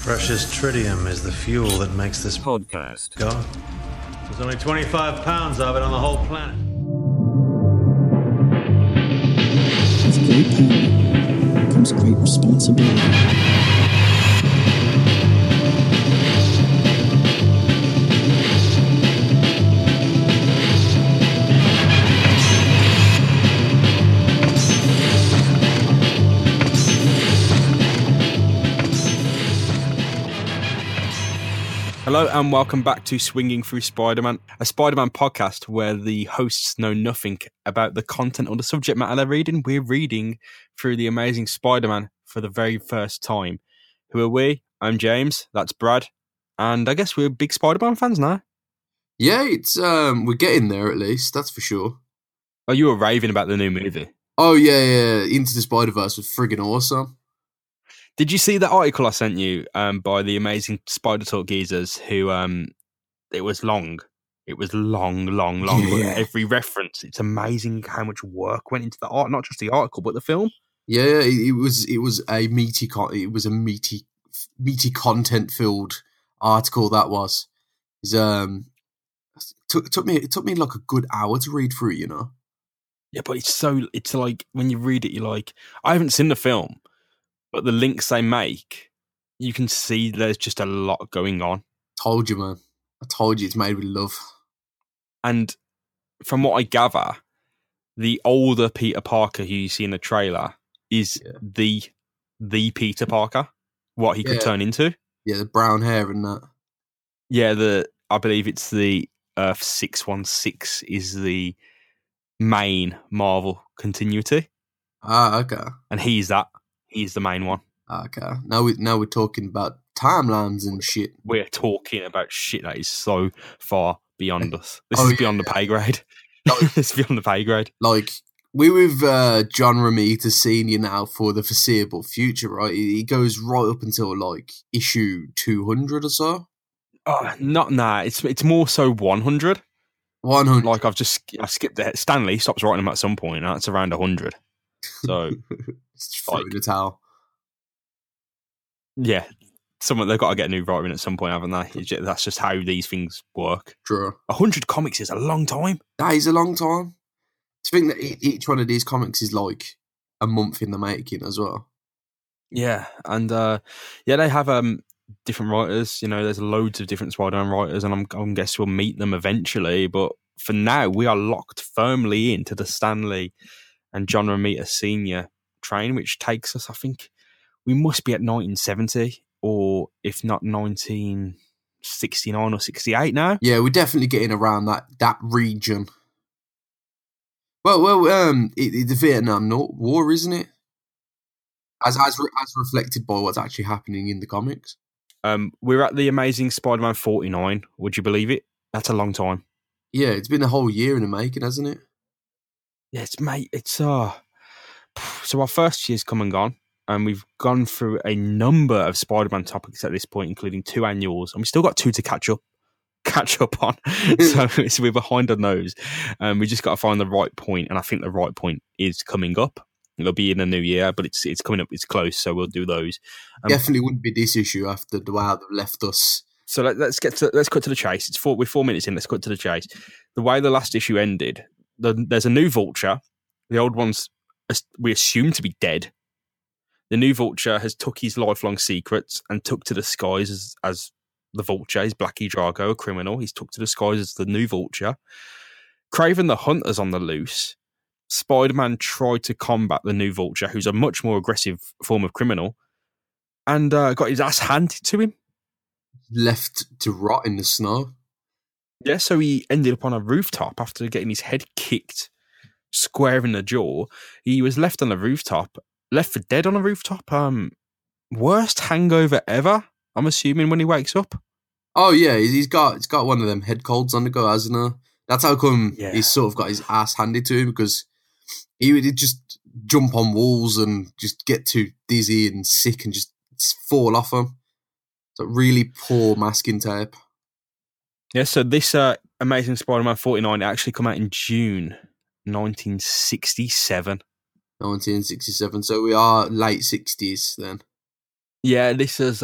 Precious tritium is the fuel that makes this podcast go. There's only 25 pounds of it on the whole planet. With great power comes great responsibility. Hello and welcome back to Swinging Through Spider-Man, a Spider-Man podcast where the hosts know nothing about the content or the subject matter they're reading. We're reading through The Amazing Spider-Man for the very first time. Who are we? I'm James, that's Brad, and I guess we're big Spider-Man fans now. Yeah, it's we're getting there at least, that's for sure. Oh, you were raving about the new movie. Oh yeah, Into the Spider-Verse was friggin' awesome. Did you see that article I sent you by the Amazing Spider Talk geezers who, it was long. It was long. Yeah. Every reference, it's amazing how much work went into the art, not just the article, but the film. Yeah, it was a meaty content filled article that was. It took me like a good hour to read through, you know. Yeah, but it's like when you read it, you're like, I haven't seen the film, but the links they make, you can see there's just a lot going on. Told you, man. I told you it's made with love. And from what I gather, the older Peter Parker who you see in the trailer is the Peter Parker, what he could turn into. Yeah, the brown hair and that. Yeah, I believe it's the Earth 616 is the main Marvel continuity. Ah, okay. And he's that. He's the main one. Okay. Now we're talking about timelines and shit. We're talking about shit that is so far beyond us. This is beyond the pay grade. It's beyond the pay grade. Like, we're with John Romita Sr. now for the foreseeable future, right? He goes right up until, like, issue 200 or so. Oh, it's more so 100. 100. Like, I skipped that. Stanley stops writing them at some point, and that's around 100. So, it's throwing the towel. Yeah, they've got to get a new writer in at some point, haven't they? That's just how these things work. True. 100 comics is a long time. That is a long time. To think that each one of these comics is like a month in the making as well. Yeah, and they have different writers. You know, there's loads of different Spider-Man writers, and I'm guess we'll meet them eventually. But for now, we are locked firmly into the Stanley and John Romita Sr. train, which takes us, I think, we must be at 1970, or if not 1969 or 68 now. Yeah, we're definitely getting around that region. Well, the Vietnam War, isn't it? As reflected by what's actually happening in the comics. We're at the Amazing Spider-Man 49. Would you believe it? That's a long time. Yeah, it's been a whole year in the making, hasn't it? Yes, mate. It's so our first year's come and gone, and we've gone through a number of Spider-Man topics at this point, including 2 annuals, and we've still got 2 to catch up on. So we're behind on those. We just got to find the right point, and I think the right point is coming up. It'll be in the new year, but it's coming up. It's close, so we'll do those. Definitely wouldn't be this issue after the way they've left us. So let's cut to the chase. We're 4 minutes in. Let's cut to the chase. The way the last issue ended, there's a new Vulture. The old one's we assume to be dead. The new Vulture has took his lifelong secrets and took to the skies as the Vulture. He's Blackie Drago, a criminal. He's took to the skies as the new Vulture. Kraven the Hunter's on the loose. Spider-Man tried to combat the new Vulture, who's a much more aggressive form of criminal, and got his ass handed to him. Left to rot in the snow. Yeah, so he ended up on a rooftop after getting his head kicked square in the jaw. He was left on a rooftop, left for dead on a rooftop. Worst hangover ever, I'm assuming, when he wakes up. Oh yeah, he's got one of them head colds on the go, hasn't he? That's how come he's sort of got his ass handed to him, because he would just jump on walls and just get too dizzy and sick and just fall off them. So really poor masking tape. Yeah, so this Amazing Spider-Man 49 actually come out in June 1967. 1967, so we are late 60s then. Yeah, this is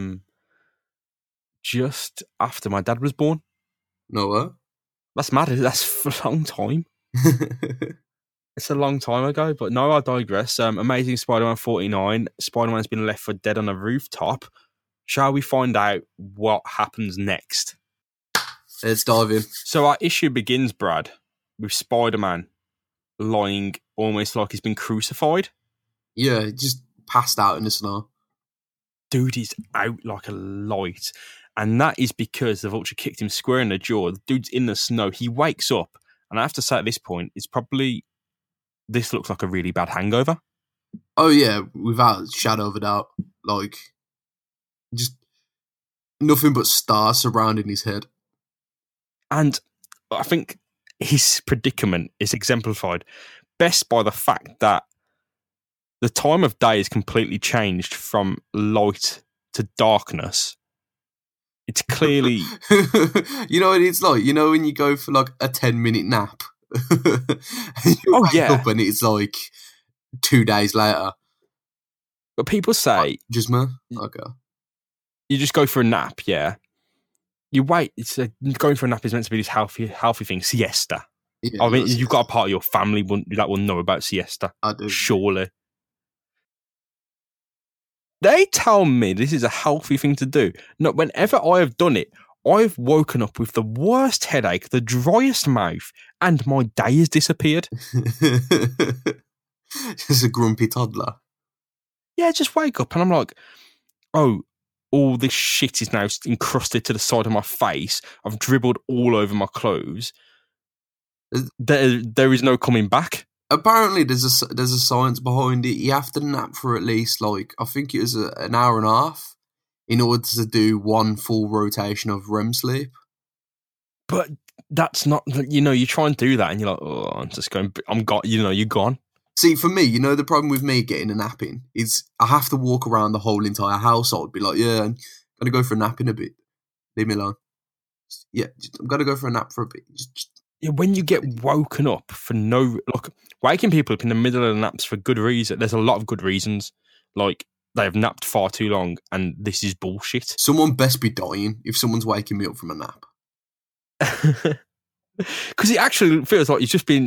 just after my dad was born. No what? That's mad. That's for a long time. It's a long time ago, but no, I digress. Amazing Spider-Man 49. Spider-Man's been left for dead on a rooftop. Shall we find out what happens next? Let's dive in. So our issue begins, Brad, with Spider-Man lying almost like he's been crucified. Yeah, just passed out in the snow. Dude is out like a light. And that is because the Vulture kicked him square in the jaw. The dude's in the snow. He wakes up. And I have to say at this point, this looks like a really bad hangover. Oh, yeah, without a shadow of a doubt. Like, just nothing but stars surrounding his head. And I think his predicament is exemplified best by the fact that the time of day is completely changed from light to darkness. It's clearly... You know what it's like? You know when you go for like a 10-minute nap? And you wake up and it's like 2 days later. But people say... Just me? Okay. You just go for a nap, yeah. You wait. Going for a nap is meant to be this healthy thing, siesta. Yeah, I mean, you've got a part of your family that will know about siesta. I do. Surely. They tell me this is a healthy thing to do. No, whenever I have done it, I've woken up with the worst headache, the driest mouth, and my day has disappeared. Just a grumpy toddler. Yeah, just wake up and I'm like, oh, all this shit is now encrusted to the side of my face. I've dribbled all over my clothes. There is no coming back. Apparently, there's a science behind it. You have to nap for at least, like, I think it was an hour and a half in order to do one full rotation of REM sleep. But that's not, you try and do that and you're like, oh, you're gone. See, for me, the problem with me getting a nap in is I have to walk around the whole entire house. I'd be like, yeah, I'm going to go for a nap in a bit. Leave me alone. Yeah, I'm going to go for a nap for a bit. Yeah, when you get woken up for waking people up in the middle of the naps for good reason. There's a lot of good reasons. Like, they have napped far too long and this is bullshit. Someone best be dying if someone's waking me up from a nap. Because it actually feels like you've just been,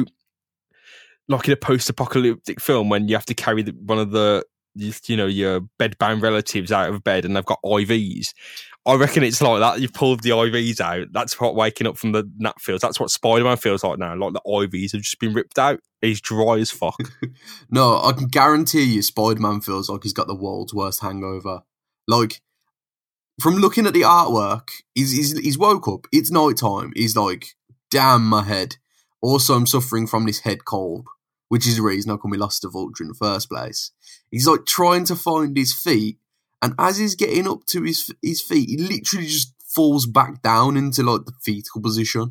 like in a post-apocalyptic film when you have to carry one of the, your bed-bound relatives out of bed and they've got IVs. I reckon it's like that. You've pulled the IVs out. That's what waking up from the nap feels. That's what Spider-Man feels like now. Like the IVs have just been ripped out. He's dry as fuck. No, I can guarantee you Spider-Man feels like he's got the world's worst hangover. Like, from looking at the artwork, he's woke up. It's night time. He's like, damn my head. Also, I'm suffering from this head cold, which is the reason how come we lost the Vulture in the first place. He's like trying to find his feet, and as he's getting up to his feet, he literally just falls back down into like the fetal position.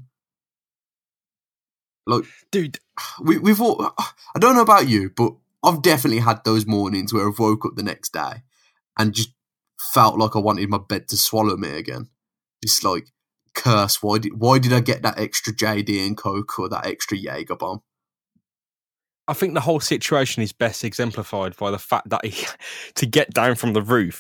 Like, dude, we've all, I don't know about you, but I've definitely had those mornings where I've woke up the next day and just felt like I wanted my bed to swallow me again. Just like, curse, why did I get that extra JD and Coke or that extra Jaeger bomb? I think the whole situation is best exemplified by the fact that to get down from the roof,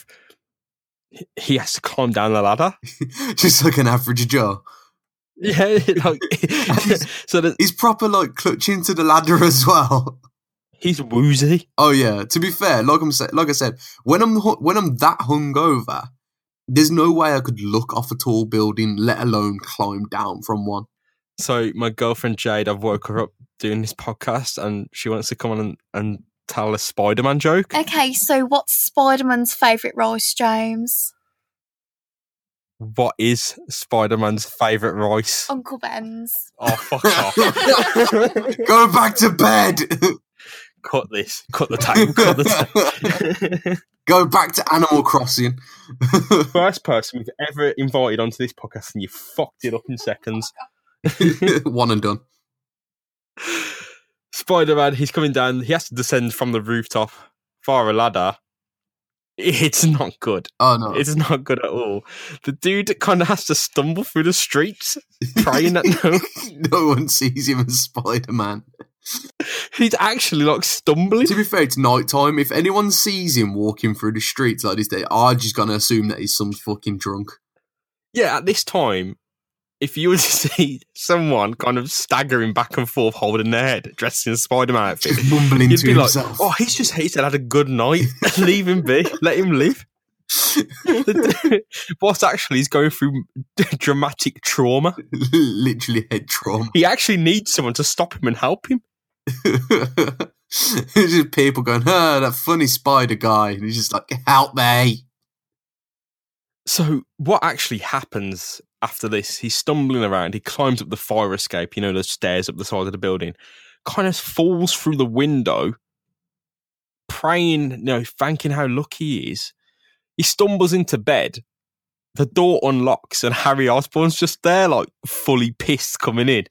he has to climb down the ladder. Just like an average Joe. Yeah, like he's proper like clutching to the ladder as well. He's woozy. Oh yeah. To be fair, like I said, when I'm that hungover, there's no way I could look off a tall building, let alone climb down from one. So my girlfriend Jade, I've woke her up doing this podcast and she wants to come on and tell a Spider-Man joke. Okay, so what's Spider-Man's favourite rice, James? What is Spider-Man's favourite rice? Uncle Ben's. Oh, fuck off. Go back to bed. Cut this. Cut the tape. Go back to Animal Crossing. First person we've ever invited onto this podcast and you fucked it up in seconds. One and done. Spider-Man, he's coming down. He has to descend from the rooftop via a ladder. It's not good. Oh, no. It's not good at all. The dude kind of has to stumble through the streets, praying that no one sees him as Spider-Man. He's actually like stumbling. To be fair, it's night time. If anyone sees him walking through the streets like this, I'm just gonna assume that he's some fucking drunk. Yeah, at this time, if you were to see someone kind of staggering back and forth, holding their head, dressed in a Spider-Man outfit, just mumbling you'd to be himself. like, "Oh, he said had a good night. Leave him be. Let him live." What actually is going through dramatic trauma. Literally head trauma. He actually needs someone to stop him and help him. It's just people going, that funny spider guy. And he's just like, help me. So what actually happens after this? He's stumbling around. He climbs up the fire escape, the stairs up the side of the building, kind of falls through the window, praying, thanking how lucky he is. He stumbles into bed. The door unlocks and Harry Osborn's just there, like fully pissed coming in.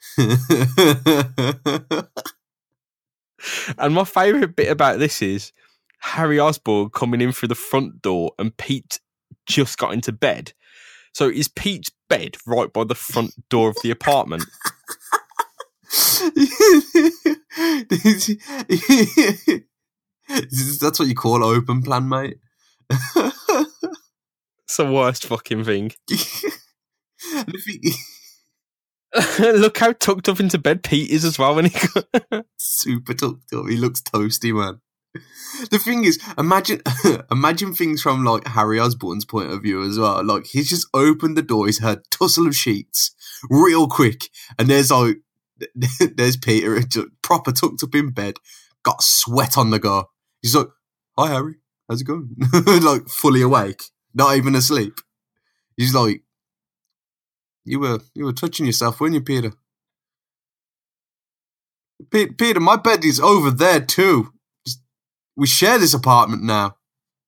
And my favourite bit about this is Harry Osborn coming in through the front door and Pete just got into bed. So is Pete's bed right by the front door of the apartment? That's what you call open plan, mate. It's the worst fucking thing. Look how tucked up into bed Pete is as well when he super tucked up. He looks toasty, man. The thing is, imagine things from like Harry Osborn's point of view as well. Like he's just opened the door, he's heard tussle of sheets real quick, and there's Peter proper tucked up in bed, got sweat on the go. He's like, "Hi Harry, how's it going?" Like fully awake, not even asleep. He's like, You were touching yourself, weren't you, Peter? Peter, my bed is over there too. We share this apartment now.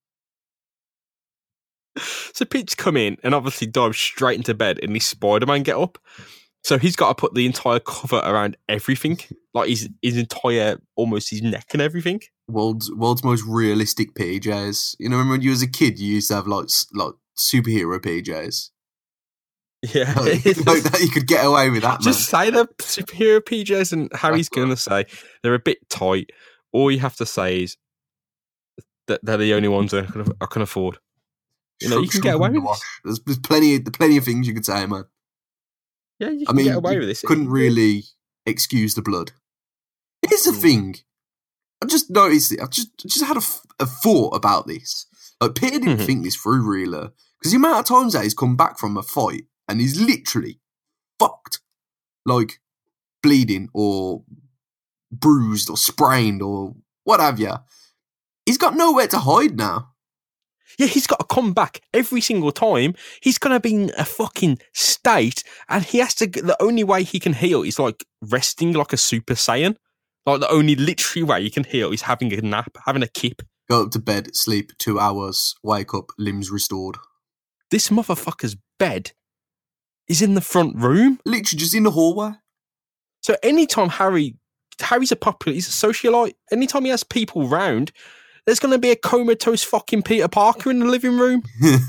So Pete's come in and obviously dives straight into bed in his Spider-Man get up. So he's got to put the entire cover around everything, like his entire, almost his neck and everything. World's most realistic PJs. Remember when you was a kid, you used to have like superhero PJs. Yeah, like that you could get away with that. Just say the superhero PJs, and Harry's going to say they're a bit tight. All you have to say is that they're the only ones I can afford. You can get away with this. There's plenty of things you could say, man. Yeah, you can get away with this. Couldn't really excuse the blood. Here's the thing. I just noticed it. I just had a thought about this. Like Peter didn't think this through, really, because the amount of times that he's come back from a fight and he's literally fucked, like bleeding or bruised or sprained or what have you. He's got nowhere to hide now. Yeah, he's got to come back every single time. He's going to be in a fucking state, and he has to. The only way he can heal is like resting like a Super Saiyan. Like the only literary way you can heal is having a nap, having a kip. Go up to bed, sleep 2 hours, wake up, limbs restored. This motherfucker's bed is in the front room. Literally just in the hallway. So anytime Harry's he's a socialite. Anytime he has people round, there's going to be a comatose fucking Peter Parker in the living room.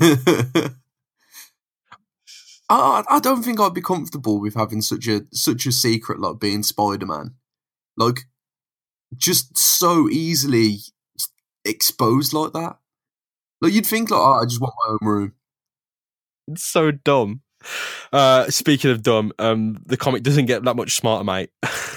I don't think I'd be comfortable with having such a secret like being Spider-Man. Like, just so easily exposed like that. Like, you'd think, like, I just want my own room. It's so dumb. Speaking of dumb, the comic doesn't get that much smarter, mate.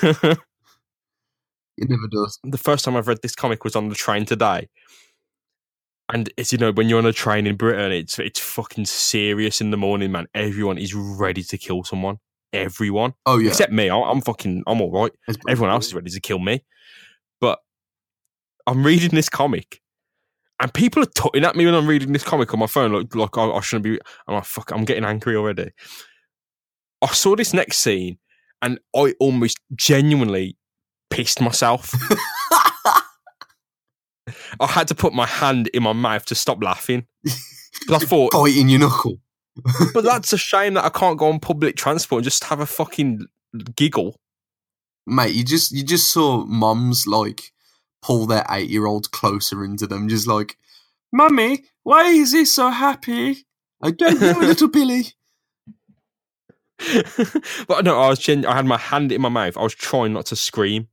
It never does. The first time I've read this comic was on the train today. And it's, when you're on a train in Britain, it's fucking serious in the morning, man. Everyone is ready to kill someone. Everyone. Oh, yeah. Except me. I'm all right. Everyone else is ready to kill me. But I'm reading this comic, and people are tutting at me when I'm reading this comic on my phone. Like I shouldn't be. I'm like, fuck, I'm getting angry already. I saw this next scene, and I almost genuinely pissed myself. I had to put my hand in my mouth to stop laughing. Because I thought, biting your knuckle. But that's a shame that I can't go on public transport and just have a fucking giggle. Mate, you just saw mums like pull their 8-year-old closer into them, just like, Mummy, why is he so happy? I don't know, little Billy. But no, I had my hand in my mouth. I was trying not to scream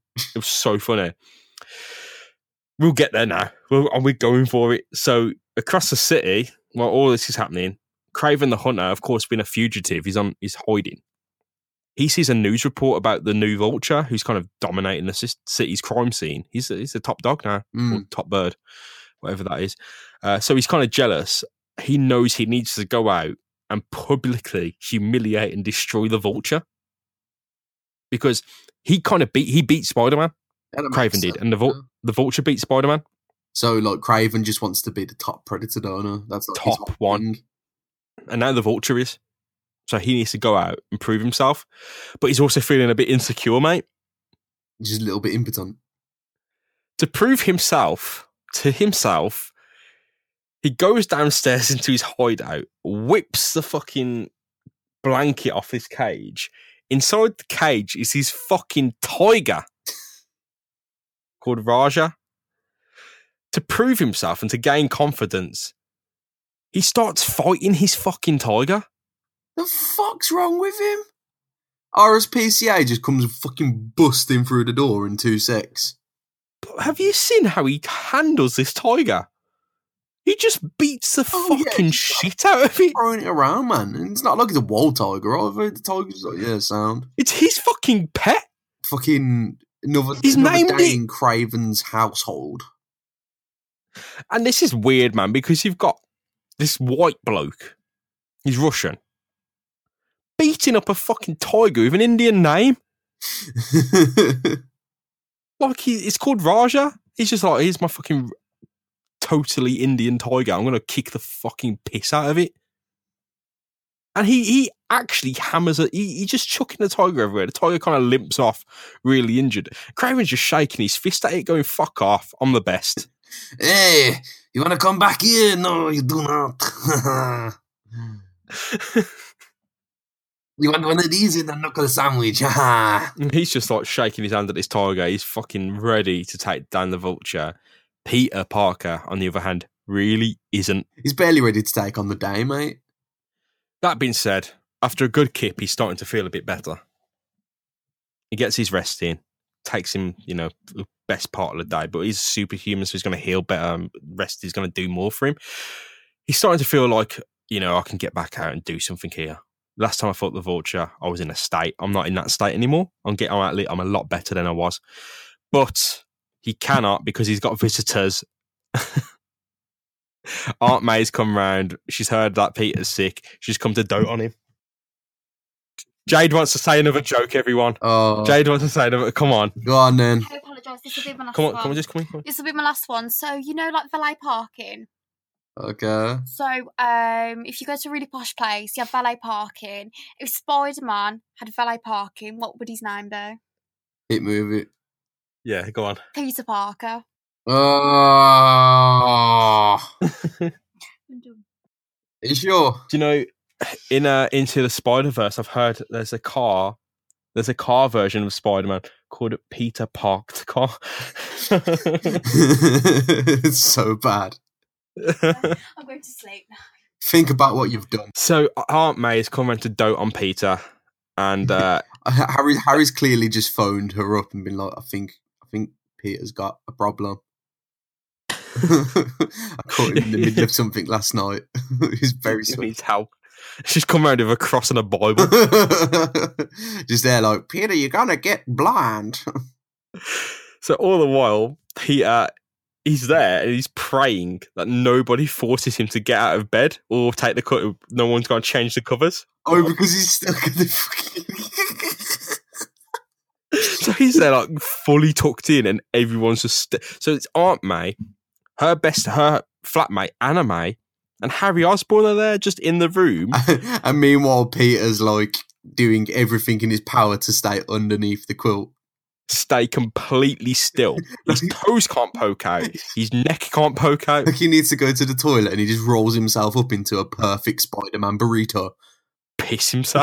It was so funny. We'll get there now. We're going for it. So across the city, while all this is happening, Craven the Hunter, of course, being a fugitive, he's hiding. He sees a news report about the new Vulture, who's kind of dominating the city's crime scene. He's the top dog now, or top bird, whatever that is. So he's kind of jealous. He knows he needs to go out and publicly humiliate and destroy the Vulture, because he kind of beat Spider-Man. Craven did, and the Vulture beat Spider-Man. So, like, Craven just wants to be the top Predator donor. That's like top one. And now the Vulture is. So he needs to go out and prove himself. But he's also feeling a bit insecure, mate. Just a little bit impotent. To prove himself to himself, he goes downstairs into his hideout, whips the fucking blanket off his cage. Inside the cage is his fucking tiger called Raja. To prove himself and to gain confidence, he starts fighting his fucking tiger. The fuck's wrong with him? RSPCA just comes fucking busting through the door in 2 secs. But have you seen how he handles this tiger? He just beats the fucking shit out of it. Throwing it around, man. And it's not like it's a wild tiger either. The tiger's like, yeah, sound. It's his fucking pet. Fucking another day in Craven's household. And this is weird, man, because you've got this white bloke. He's Russian. Beating up a fucking tiger with an Indian name. Like, it's called Raja. He's just like, here's my fucking totally Indian tiger. I'm going to kick the fucking piss out of it. And he actually hammers it. He just chucking the tiger everywhere. The tiger kind of limps off, really injured. Craven's just shaking his fist at it, going, fuck off. I'm the best. Hey, you want to come back here? No, you do not. You want one of these in the knuckle sandwich? He's just like shaking his hand at this tiger. He's fucking ready to take down the Vulture. Peter Parker, on the other hand, really isn't. He's barely ready to take on the day, mate. That being said, after a good kip, he's starting to feel a bit better. He gets his rest in. Takes him, the best part of the day, but he's superhuman, so he's going to heal better. Rest is going to do more for him. He's starting to feel like, I can get back out and do something here. Last time I fought the Vulture, I was in a state. I'm not in that state anymore. I'm a lot better than I was. But he cannot, because he's got visitors. Aunt May's come round. She's heard that Peter's sick. She's come to dote on him. Jade wants to say another joke, everyone. Oh. Jade wants to say another. Come on. Go on, then. I apologise. This will be my last Come on, one. come on. This will be my last one. So, like valet parking. Okay. So, if you go to a really posh place, you have valet parking. If Spider-Man had valet parking, what would his name be? Hit movie. Yeah, go on. Peter Parker. Oh. Are you sure? Do you know, in Into the Spider-Verse, I've heard there's a car version of Spider-Man called Peter Parked Car. It's so bad. I'm going to sleep now. Think about what you've done. So Aunt May has come around to dote on Peter, and Harry's clearly just phoned her up and been like, I think Peter's got a problem. I caught him in the middle of something last night. He's very sweet. He needs help. She's come around with a cross and a Bible. Just there like, Peter, you're gonna get blind. So all the while, he's there and he's praying that nobody forces him to get out of bed or take the cut. No one's going to change the covers. Oh, because he's stuck in the fucking... So he's there like fully tucked in and everyone's just... So it's Aunt May, her flatmate, Anna May, and Harry Osborn are there just in the room. And meanwhile, Peter's like doing everything in his power to stay underneath the quilt. Stay completely still. His toes can't poke out. His neck can't poke out. Like he needs to go to the toilet and he just rolls himself up into a perfect Spider-Man burrito. Piss himself.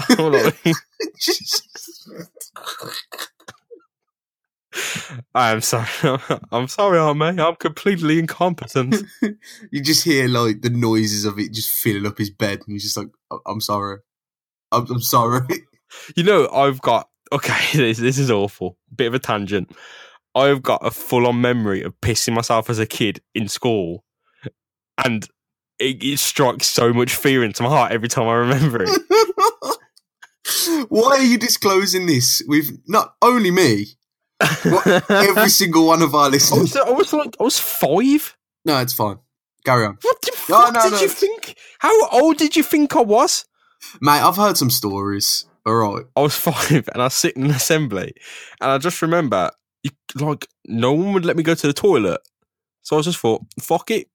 I'm sorry. I'm sorry, Aunt May. I'm completely incompetent. You just hear like the noises of it just filling up his bed and he's just like, I'm sorry. I'm sorry. I've got Okay, this is awful. Bit of a tangent. I've got a full-on memory of pissing myself as a kid in school, and it strikes so much fear into my heart every time I remember it. Why are you disclosing this with not only me, but every single one of our listeners? I was 5. No, it's fine. Carry on. What the fuck did you think? How old did you think I was? Mate, I've heard some stories. All right. I was 5 and I was sitting in assembly, and I just remember, no one would let me go to the toilet. So I just thought, fuck it.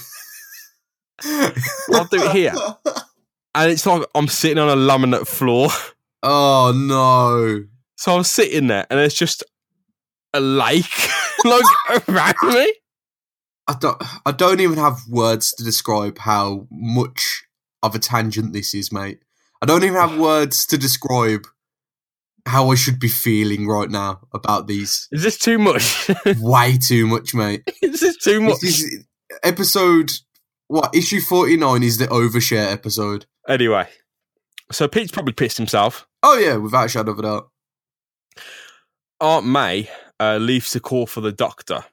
I'll do it here. And it's like I'm sitting on a laminate floor. Oh, no. So I'm sitting there, and there's just a lake around me. I don't even have words to describe how much of a tangent this is, mate. I don't even have words to describe how I should be feeling right now about these. Is this too much? Way too much, mate. Is this too much? This is episode, issue 49 is the overshare episode. Anyway, so Pete's probably pissed himself. Oh, yeah, without a shadow of a doubt. Aunt May leaves to call for the doctor.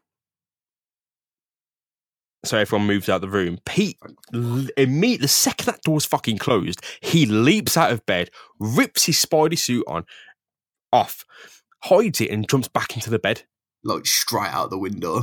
So everyone moves out of the room. Pete, immediately, the second that door's fucking closed, he leaps out of bed, rips his Spidey suit off, hides it, and jumps back into the bed. Like, straight out the window.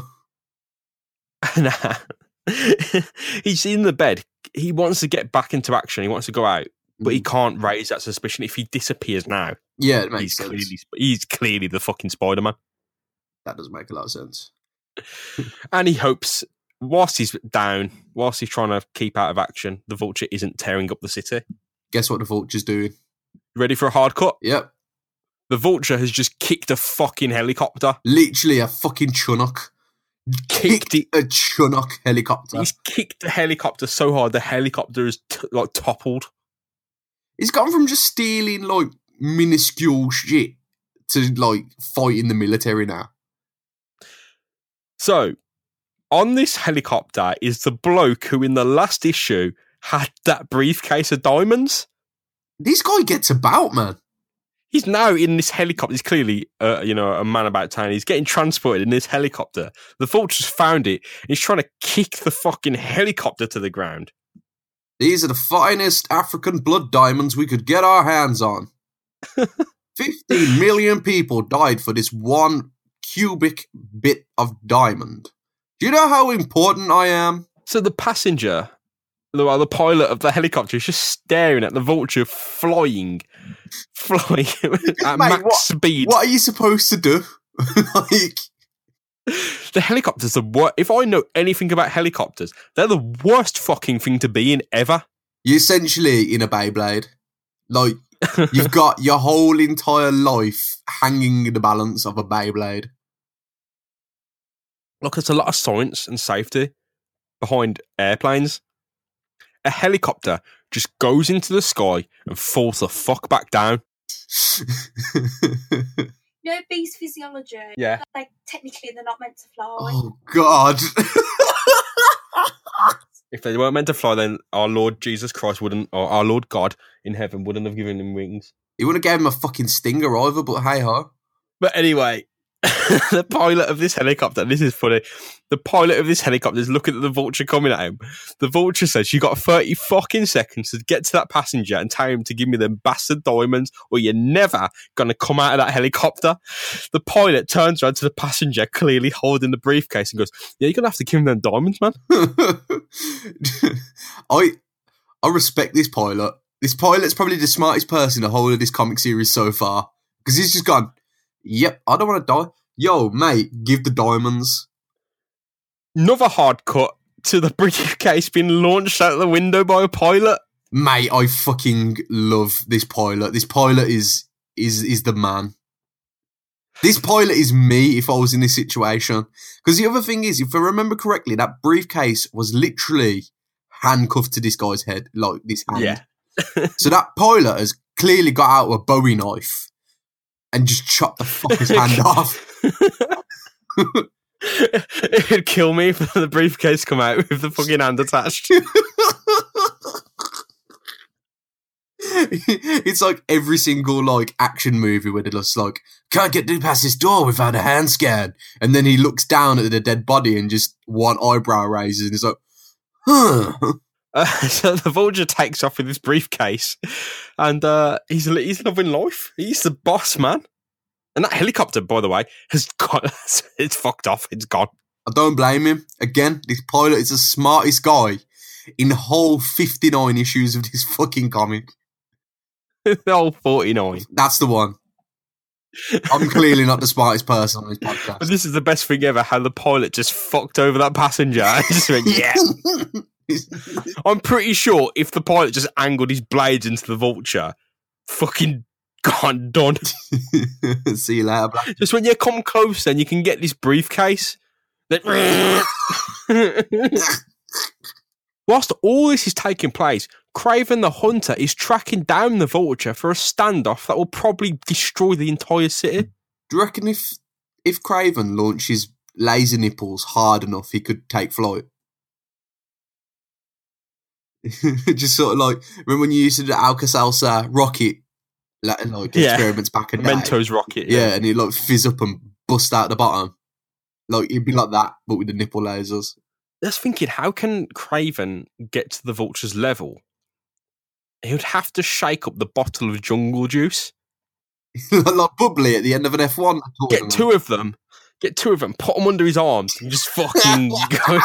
He's in the bed. He wants to get back into action. He wants to go out, but he can't raise that suspicion. If he disappears now, yeah, it makes sense. He's clearly the fucking Spider-Man. That does make a lot of sense. And he hopes, whilst he's trying to keep out of action, the Vulture isn't tearing up the city. Guess what the Vulture's doing? Ready for a hard cut? Yep. The Vulture has just kicked a fucking helicopter. Literally a fucking Chunuk. Kicked a Chunuk helicopter. He's kicked the helicopter so hard the helicopter is toppled. He's gone from just stealing like minuscule shit to like fighting the military now. So, on this helicopter is the bloke who in the last issue had that briefcase of diamonds. This guy gets about, man. He's now in this helicopter. He's clearly, a man about town. He's getting transported in this helicopter. The Vulture's found it. He's trying to kick the fucking helicopter to the ground. These are the finest African blood diamonds we could get our hands on. 15 million people died for this one cubic bit of diamond. Do you know how important I am? So the passenger, the pilot of the helicopter, is just staring at the Vulture flying at max speed. What are you supposed to do? The helicopters, if I know anything about helicopters, they're the worst fucking thing to be in ever. You're essentially in a Beyblade. Like, you've got your whole entire life hanging in the balance of a Beyblade. Look, there's a lot of science and safety behind airplanes. A helicopter just goes into the sky and falls the fuck back down. You know, beast physiology. Yeah. Like, technically, they're not meant to fly. Oh, God. If they weren't meant to fly, then our Lord Jesus Christ wouldn't, or our Lord God in heaven wouldn't have given them wings. He wouldn't have gave him a fucking stinger either, but hey ho. But anyway, the pilot of this helicopter, this is funny, the pilot of this helicopter is looking at the Vulture coming at him. The Vulture says, you got 30 fucking seconds to get to that passenger and tell him to give me them bastard diamonds or you're never going to come out of that helicopter. The pilot turns around to the passenger, clearly holding the briefcase, and goes, yeah, you're going to have to give him them diamonds, man. I respect this pilot. This pilot's probably the smartest person in the whole of this comic series so far. Because he's just gone, yep, I don't want to die. Yo, mate, give the diamonds. Another hard cut to the briefcase being launched out the window by a pilot. Mate, I fucking love this pilot. This pilot is the man. This pilot is me if I was in this situation. Because the other thing is, if I remember correctly, that briefcase was literally handcuffed to this guy's head, like this hand. Yeah. So that pilot has clearly got out a Bowie knife and just chopped the fucker's hand off. It'd kill me if the briefcase come out with the fucking hand attached. It's like every single like action movie where they're just like, can't get past this door without a hand scan. And then he looks down at the dead body and just one eyebrow raises and he's like, huh. So the Vulture takes off with his briefcase and he's loving life. He's the boss, man. And that helicopter, by the way, has got, it's fucked off. It's gone. I don't blame him. Again, this pilot is the smartest guy in the whole 59 issues of this fucking comic. The whole 49. That's the one. I'm clearly not the smartest person on this podcast. But this is the best thing ever, how the pilot just fucked over that passenger. I just went, yeah. I'm pretty sure if the pilot just angled his blades into the Vulture, fucking gone, done. See you later, Black. Just when you come close, then you can get this briefcase. Whilst all this is taking place, Kraven the Hunter is tracking down the Vulture for a standoff that will probably destroy the entire city. Do you reckon if Kraven launches laser nipples hard enough, he could take flight? Just sort of like, remember when you used to do the Alka-Seltzer rocket experiments back in the day? Mentos rocket. Yeah, and he'd like fizz up and bust out the bottom. Like, he'd be like that, but with the nipple lasers. I was thinking, how can Kraven get to the Vulture's level? He would have to shake up the bottle of jungle juice. Like bubbly at the end of an F1. Get two of them, put them under his arms, and just fucking go.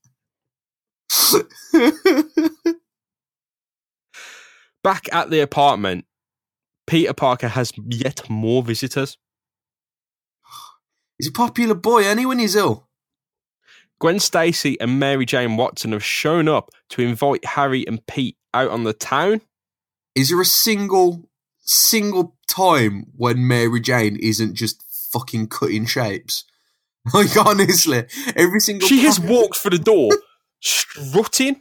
Back at the apartment, Peter Parker has yet more visitors. He's a popular boy, ain't he, when he's ill? Gwen Stacy and Mary Jane Watson have shown up to invite Harry and Pete out on the town. Is there a single time when Mary Jane isn't just fucking cutting shapes? Like, honestly, every single She has walked through the door, strutting.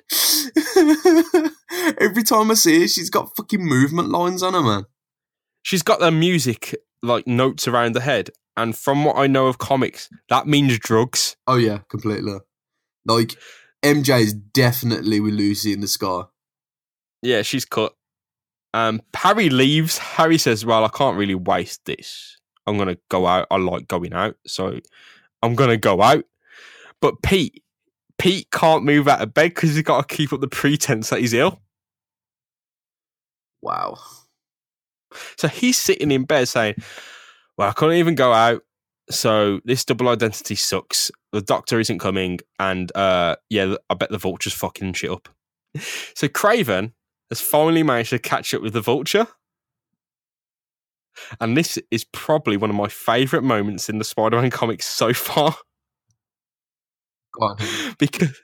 Every time I see her, she's got fucking movement lines on her, man. She's got the music, like, notes around the head. And from what I know of comics, that means drugs. Oh, yeah, completely. Like, MJ is definitely with Lucy in the sky. Yeah, she's cut. Harry leaves. Harry says, well, I can't really waste this. I'm going to go out. I like going out, so I'm going to go out. But Pete can't move out of bed because he's got to keep up the pretense that he's ill. Wow. So he's sitting in bed saying, well, I can't even go out, so this double identity sucks. The doctor isn't coming, and I bet the Vulture's fucking shit up. So Kraven has finally managed to catch up with the Vulture. And this is probably one of my favourite moments in the Spider-Man comics so far. Go on. Because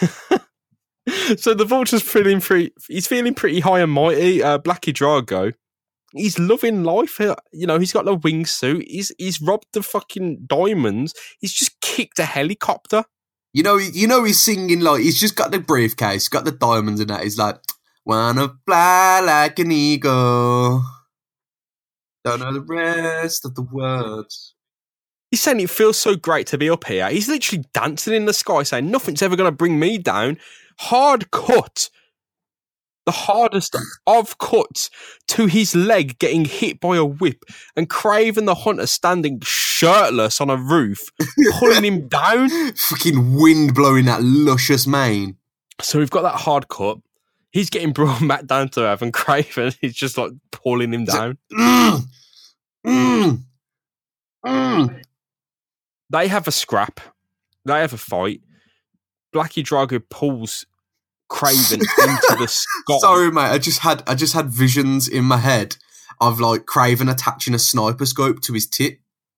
so the Vulture's feeling pretty high and mighty. Blackie Drago, he's loving life. You know, he's got the wingsuit. He's robbed the fucking diamonds. He's just kicked a helicopter. You know he's singing like, he's just got the briefcase, got the diamonds in that. He's like, wanna fly like an eagle. Don't know the rest of the words. He's saying it feels so great to be up here. He's literally dancing in the sky saying, nothing's ever going to bring me down. Hard cut. The hardest of cuts to his leg getting hit by a whip and Kraven the Hunter standing shirtless on a roof, pulling him down. Fucking wind blowing that luscious mane. So we've got that hard cut. He's getting brought back down to earth and Kraven is just like pulling him down. They have a scrap. They have a fight. Blackie Drago pulls Kraven into the sky. Sorry, mate. I just had visions in my head of like Kraven attaching a sniper scope to his tit.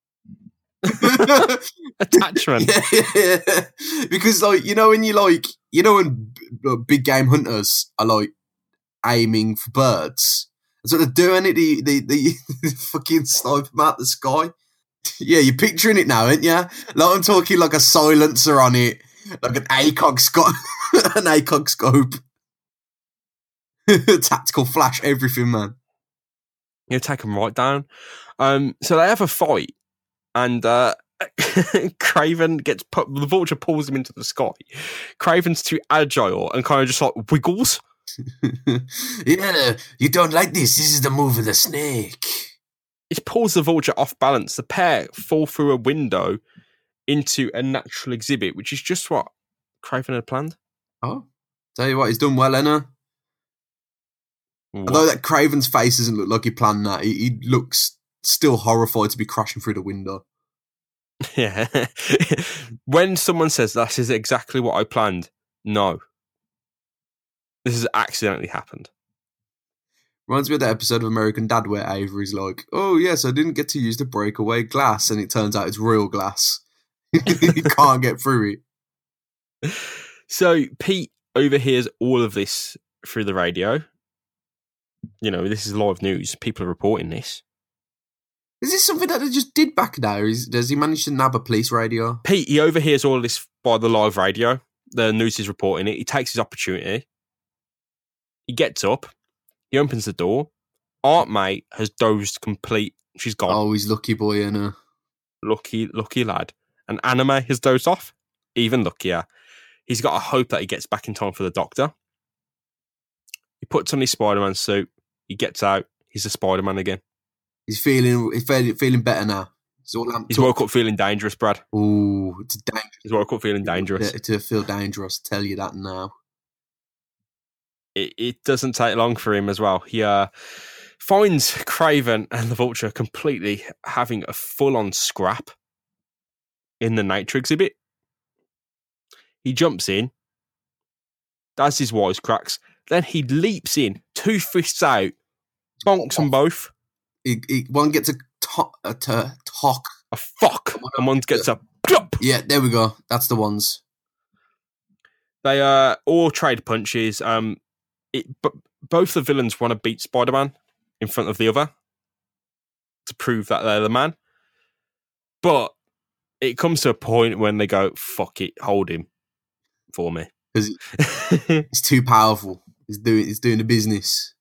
Attachment. Yeah. Because like when big game hunters are like aiming for birds. So they're doing it. The fucking sniper them out the sky. Yeah, you're picturing it now, aren't you? Like I'm talking like a silencer on it, like an ACOG scope, an ACOG scope, tactical flash, everything, man. You take them right down. So they have a fight, and Kraven gets put. The Vulture pulls him into the sky. Kraven's too agile and kind of just like wiggles. Yeah, you don't like this. This is the move of the snake. It pulls the vulture off balance. The pair fall through a window into a natural exhibit, which is just what Craven had planned. Oh, tell you what, he's done well, Enna. Although that Craven's face doesn't look like he planned that, he looks still horrified to be crashing through the window. Yeah. When someone says that is exactly what I planned, no. This has accidentally happened. Reminds me of that episode of American Dad where Avery's like, oh yes, I didn't get to use the breakaway glass, and it turns out it's real glass. You can't get through it. So Pete overhears all of this through the radio. You know, this is live news. People are reporting this. Is this something that they just did back there? Does he manage to nab a police radio? Pete, he overhears all of this by the live radio. The news is reporting it. He takes his opportunity. He gets up. He opens the door. Aunt May has dozed complete. She's gone. Oh, he's lucky boy, Anna. Lucky lad. And Anna May has dozed off. Even luckier. He's got to hope that he gets back in time for the doctor. He puts on his Spider-Man suit. He gets out. He's a Spider-Man again. He's feeling better now. He's woke up feeling dangerous, Brad. Ooh, it's dangerous. He's woke up feeling dangerous. To feel dangerous, tell you that now. It doesn't take long for him as well. He finds Craven and the Vulture completely having a full-on scrap in the nature exhibit. He jumps in, does his wisecracks, then he leaps in, 2 fists out, bonks them both. One gets a fuck, and one gets a plop. Yeah, there we go. That's the ones. They all trade punches. Both the villains want to beat Spider-Man in front of the other to prove that they're the man. But it comes to a point when they go, fuck it, hold him for me. Because he's too powerful. He's doing the business.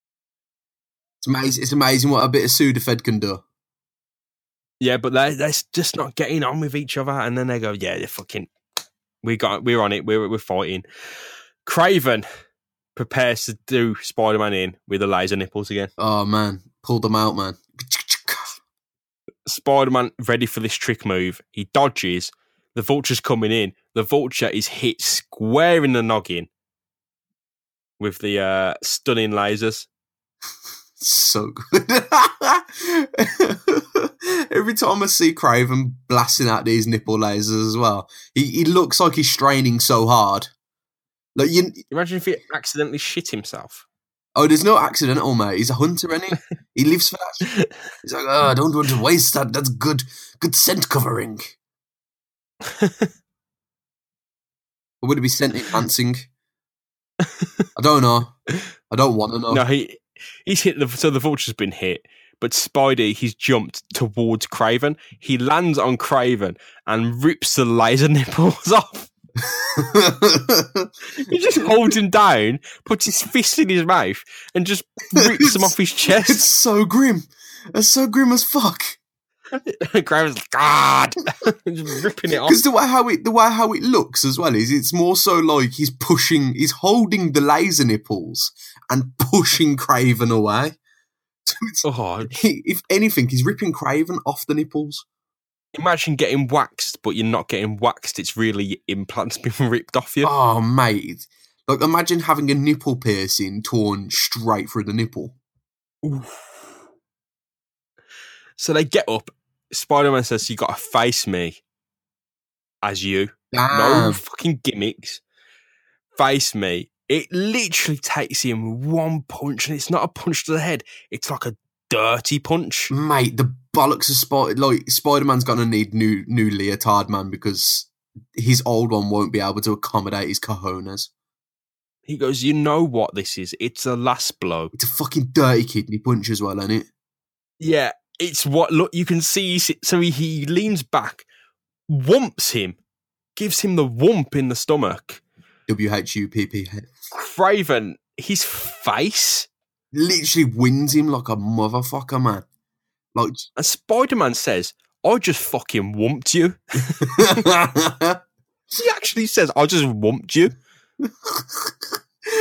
It's amazing what a bit of Sudafed can do. Yeah, but they're just not getting on with each other. And then they go, yeah, they're fucking... We're on it. We're fighting. Craven prepares to do Spider-Man in with the laser nipples again. Oh, man. Pulled them out, man. Spider-Man ready for this trick move. He dodges. The Vulture's coming in. The Vulture is hit square in the noggin with the stunning lasers. So good. Every time I see Craven blasting out these nipple lasers as well, he looks like he's straining so hard. Like imagine if he accidentally shit himself. Oh, there's no accidental, mate. He's a hunter, isn't he? He lives for that shit. He's like, I don't want to waste that. That's good scent covering. Or would it be scent enhancing? I don't know. I don't want to know. No, he's hit. So the Vulture's been hit, but Spidey, he's jumped towards Craven. He lands on Craven and rips the laser nipples off. He just holds him down, puts his fist in his mouth, and just rips them off his chest. It's so grim. It's so grim as fuck. Craven's like, God, just ripping it off. Because the way how it looks as well is it's more so like he's holding the laser nipples and pushing Craven away. So if anything, he's ripping Craven off the nipples. Imagine getting waxed, but you're not getting waxed. It's really implants being ripped off you. Oh, mate. Like, imagine having a nipple piercing torn straight through the nipple. Oof. So they get up. Spider-Man says, you got to face me as you. Damn. No fucking gimmicks. Face me. It literally takes him one punch, and it's not a punch to the head. It's like a dirty punch. Mate, the bollocks of Spider-Man's going to need new leotard, man, because his old one won't be able to accommodate his cojones. He goes, you know what this is? It's a last blow. It's a fucking dirty kidney punch as well, isn't it? Yeah, it's what, look, you can see, so he leans back, whumps him, gives him the whump in the stomach. WHUPP. Craven, his face literally wins him like a motherfucker, man. Like, and Spider-Man says, I just fucking whumped you. He actually says, I just whumped you.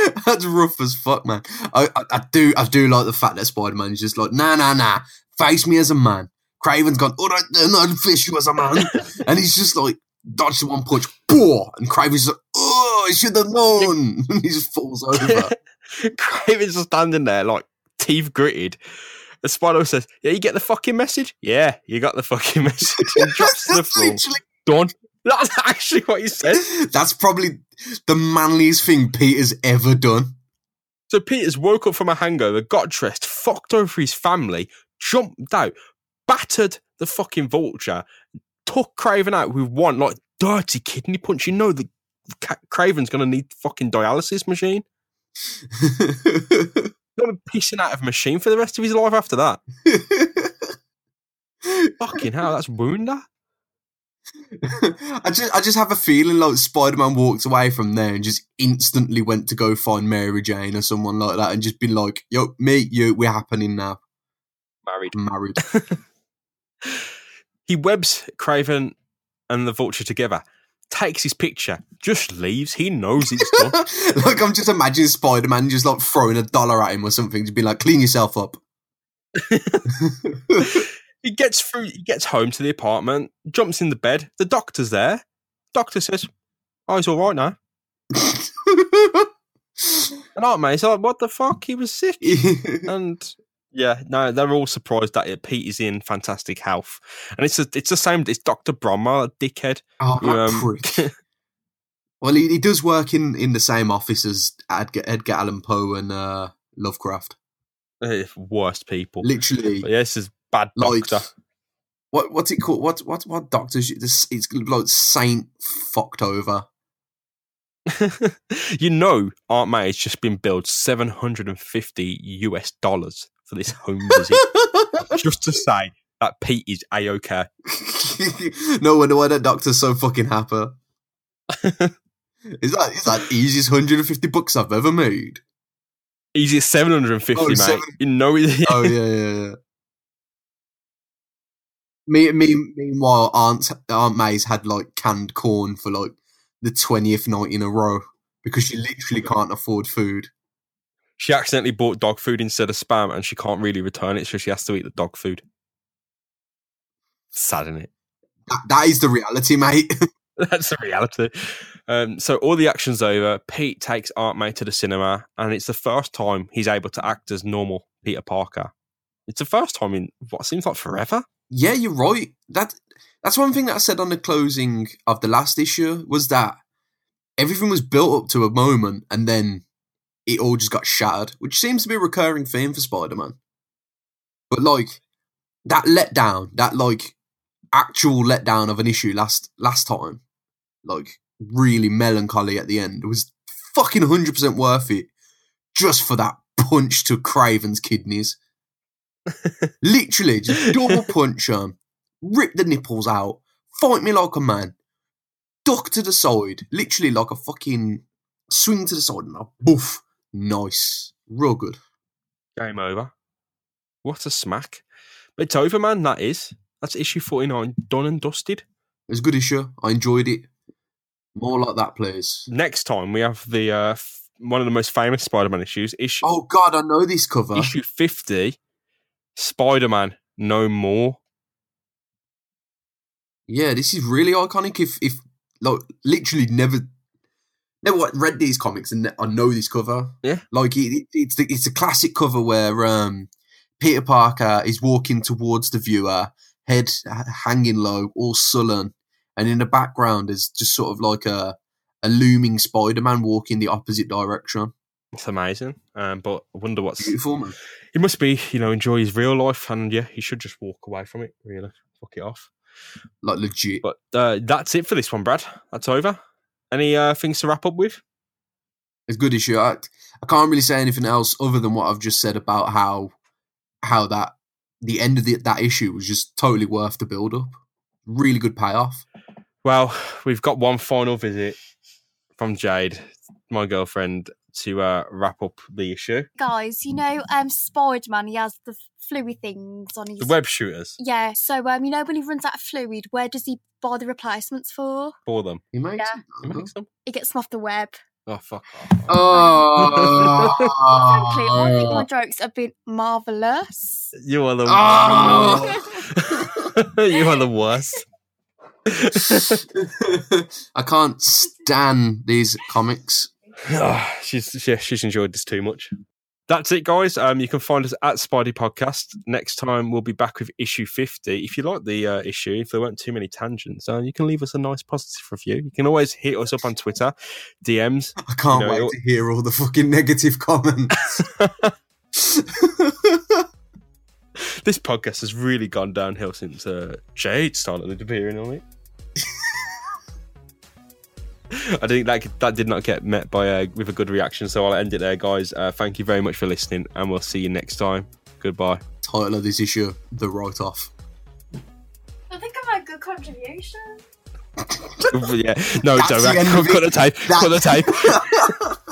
That's rough as fuck, man. I do like the fact that Spider-Man is just like, nah, face me as a man. Craven's gone, all right, then I'll face you as a man. And he's just like, dodged the one punch, boom, and Craven's like, oh, I should have known. And he just falls over. Craven's just standing there, like, teeth gritted. And Spider says, yeah, you get the fucking message? Yeah, you got the fucking message. And drops to the floor. Literally. Done. That's actually what he said. That's probably the manliest thing Peter's ever done. So Peter's woke up from a hangover, got dressed, fucked over his family, jumped out, battered the fucking Vulture, took Craven out with one, like, dirty kidney punch. You know the Craven's going to need fucking dialysis machine. Going to be pissing out of a machine for the rest of his life after that. Fucking hell, that's wounded. I just have a feeling like Spider-Man walked away from there and just instantly went to go find Mary Jane or someone like that and just been like, yo, me, you, we're happening now. Married. He webs Craven and the Vulture together, takes his picture, just leaves. He knows it's done. Like, I'm just imagining Spider-Man just like throwing $1 at him or something to be like, clean yourself up. He gets home to the apartment, jumps in the bed. The doctor's there. Doctor says, oh, he's all right now. And Aunt May's like, what the fuck? He was sick. And yeah, no, they're all surprised that Pete is in fantastic health. And it's the same, it's Dr. Bromwell, a dickhead. Oh, prick. Well, he does work in the same office as Edgar Allan Poe and Lovecraft. Worst people. Literally. But yeah, this is bad doctor. Like, what's it called? What doctors? It's like Saint fucked over. You know, Aunt May has just been billed $750 for this home visit, just to say that Pete is A-OK. No wonder why that doctor's so fucking happy. Is that easiest $150 I've ever made? Easiest 750, mate. You know it. Oh yeah. Meanwhile, Aunt May's had like canned corn for like the 20th night in a row because she literally can't afford food. She accidentally bought dog food instead of Spam, and she can't really return it, so she has to eat the dog food. Sad, isn't it? That is the reality, mate. That's the reality. So all the action's over. Pete takes Aunt May to the cinema, and it's the first time he's able to act as normal Peter Parker. It's the first time in what seems like forever. Yeah, you're right. That's one thing that I said on the closing of the last issue, was that everything was built up to a moment and then it all just got shattered, which seems to be a recurring theme for Spider-Man. But like that letdown, that like actual letdown of an issue last time, like really melancholy at the end, it was fucking 100% worth it just for that punch to Craven's kidneys. Literally, just double punch him, rip the nipples out, fight me like a man, duck to the side, literally like a fucking swing to the side and a boof. Nice. Real good. Game over. What a smack. But it's over, man, that is. That's issue 49, done and dusted. It was a good issue. I enjoyed it. More like that, please. Next time, we have the one of the most famous Spider-Man issues. Oh, God, I know this cover. Issue 50, Spider-Man No More. Yeah, this is really iconic. If like, literally never read these comics and I know this cover. Yeah. Like, it's a classic cover where Peter Parker is walking towards the viewer, head hanging low, all sullen, and in the background is just sort of like a looming Spider-Man walking the opposite direction. It's amazing, but I wonder what's... Beautiful, man. He must be, enjoy his real life, and yeah, he should just walk away from it, really. Fuck it off. Like, legit. But that's it for this one, Brad. That's over. Any things to wrap up with? It's a good issue. I can't really say anything else other than what I've just said about how that the end of that issue was just totally worth the build-up. Really good payoff. Well, we've got one final visit from Jade, my girlfriend, to wrap up the issue. Guys, Spider-Man, he has the fluid things on his... The web shooters? Yeah, so, when he runs out of fluid, where does he buy the replacements for? For them. He makes them. He gets them off the web. Oh, fuck off. Frankly, I think my jokes have been marvellous. You are the You are the worst. I can't stand these comics. She's enjoyed this too much. That's it, guys. You can find us at Spidey Podcast. Next time, we'll be back with issue 50. If you like the issue, if there weren't too many tangents, you can leave us a nice positive review. You can always hit us up on Twitter, DMs. I can't wait to hear all the fucking negative comments. This podcast has really gone downhill since Jade started appearing on it. I think that did not get met by with a good reaction, so I'll end it there, guys. Thank you very much for listening, and we'll see you next time. Goodbye. Title of this issue: The Write-Off. I think I've had a good contribution. Yeah, no, don't. Cut the tape. Cut the tape.